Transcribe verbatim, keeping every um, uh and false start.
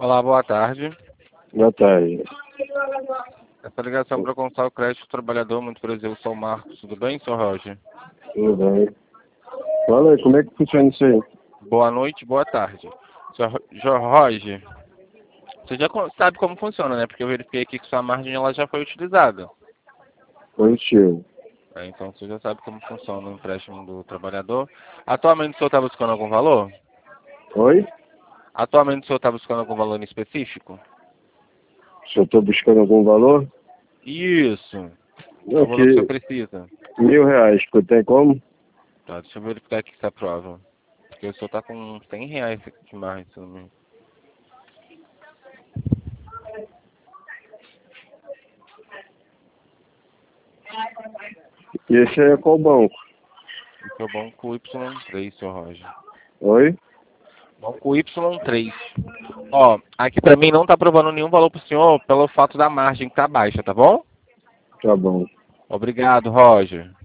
Olá, boa tarde. Boa tarde. Essa ligação para constar o crédito do trabalhador, muito prazer, eu sou o Marcos. Tudo bem, senhor Roger? Tudo bem. Fala aí, como é que funciona isso aí? Boa noite, boa tarde. senhor Ro- Roger, você já co- sabe como funciona, né? Porque eu verifiquei aqui que sua margem ela já foi utilizada. Positivo. É, então você já sabe como funciona o empréstimo do trabalhador. Atualmente o senhor está buscando algum valor? Oi? Atualmente o senhor está buscando algum valor em específico? Se eu estou buscando algum valor? Isso. É o Não, valor que o senhor que precisa. mil reais, que eu tenho como? Tá, deixa eu verificar aqui se é prova. Porque o senhor está com cem reais de margem, se não me engano. E esse aí é qual banco? Esse é o banco Y três, senhor Roger. Oi? Banco Y três. Ó, aqui pra mim não tá provando nenhum valor pro senhor pelo fato da margem que tá baixa, tá bom? Tá bom. Obrigado, Roger.